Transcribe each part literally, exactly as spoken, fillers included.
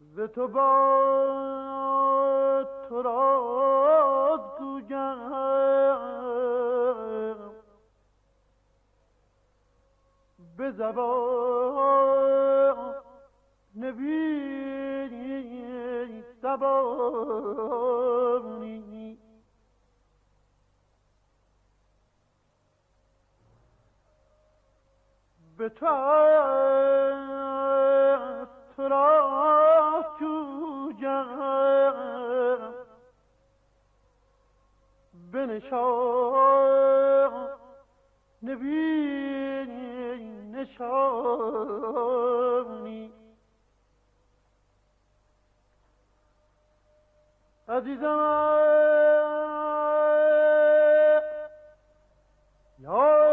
ز تو با تو راز گویم به زبان نبی زبانی به تو از تو را جویم به نشان نبی نشانی عزیزم یا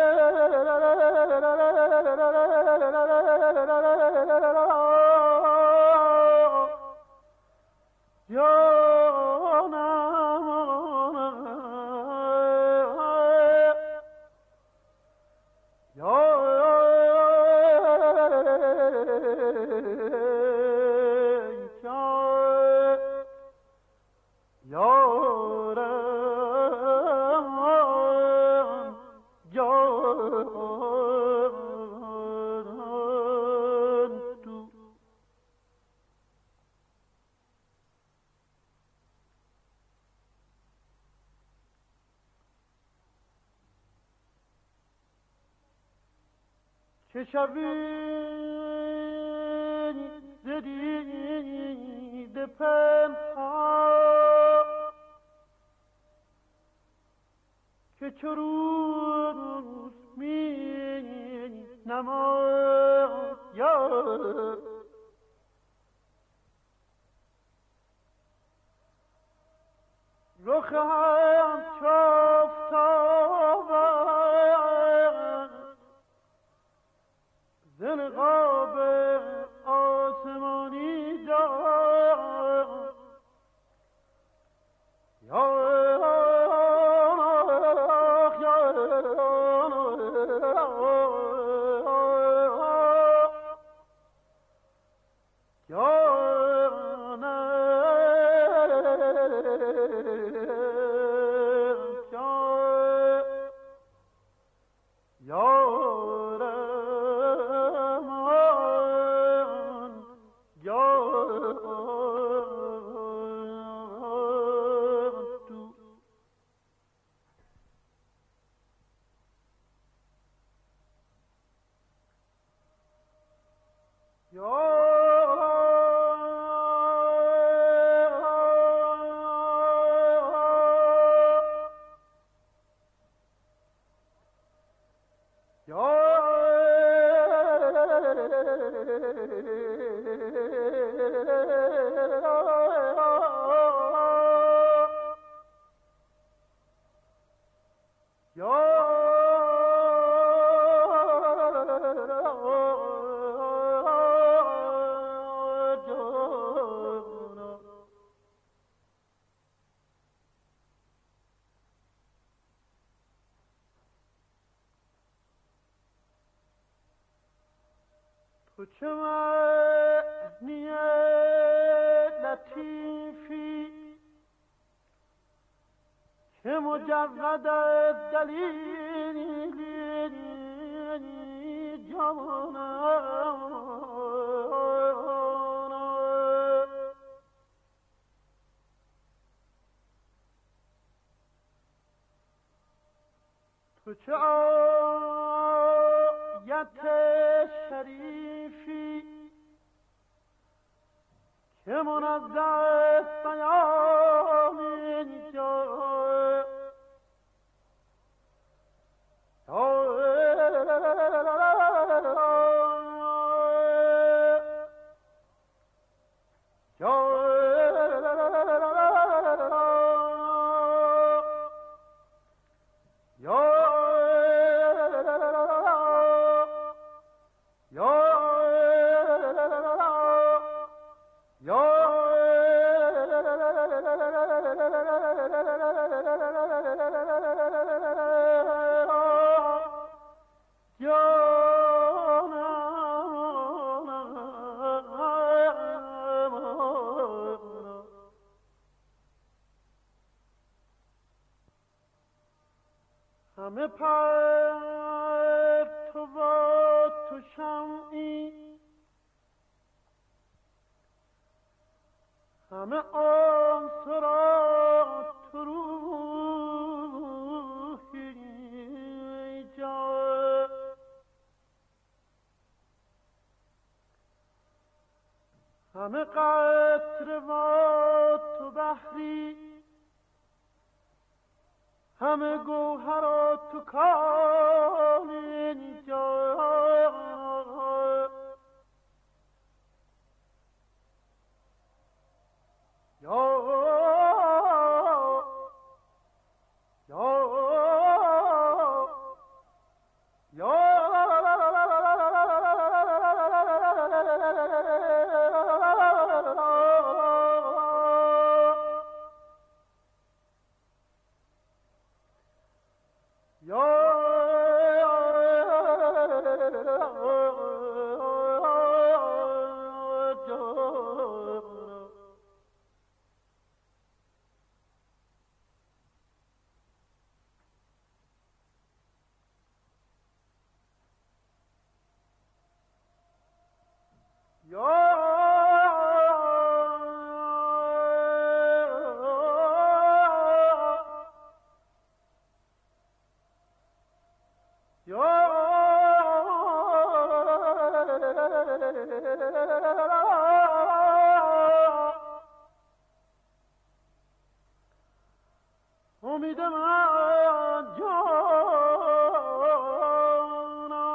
که شوی ز دیده پنهان که چو روز می نماید رخ همچو آفتاب ز نقاب آسمانی دار یا تو چه معنی لطیفی که مجرد از دلیلی جوانم تو چه آیت شریفی که منزه بیان اینجا یا همه پرتو و تو شمعی، همه عنصر تو روحی جا، همه قطره و تو بحری، همه گوهر تو کان اینجا. یا یا یا امید من جانا،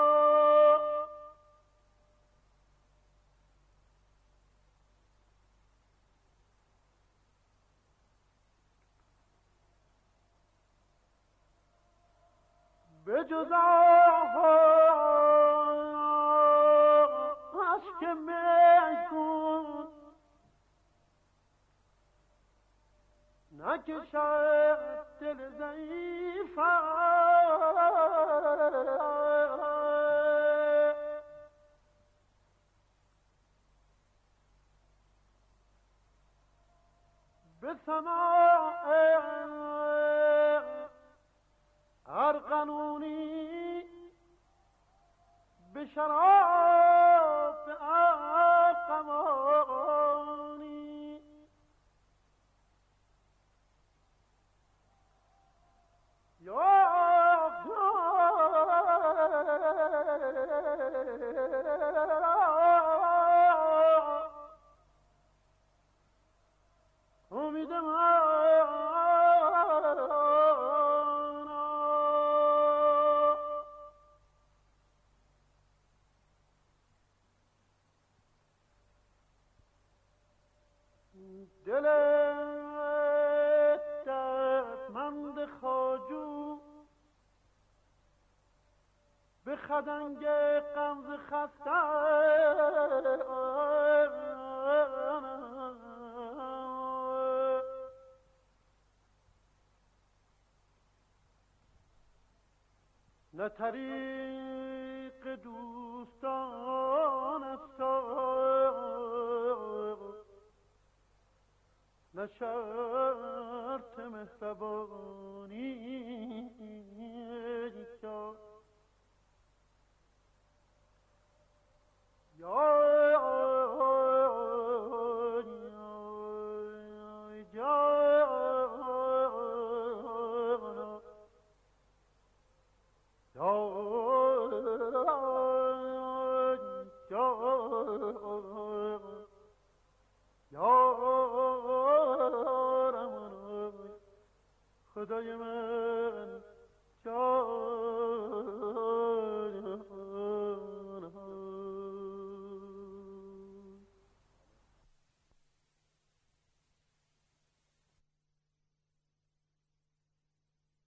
به جز اشک میگون نکشد دل ضعیفم، به سماع ارغنونی، به شراب ارغوانی، یا امید من دل دردمند خواجو، به خدنگ غمزه خسته نه طریق دوستان است، نه شرط مهربان.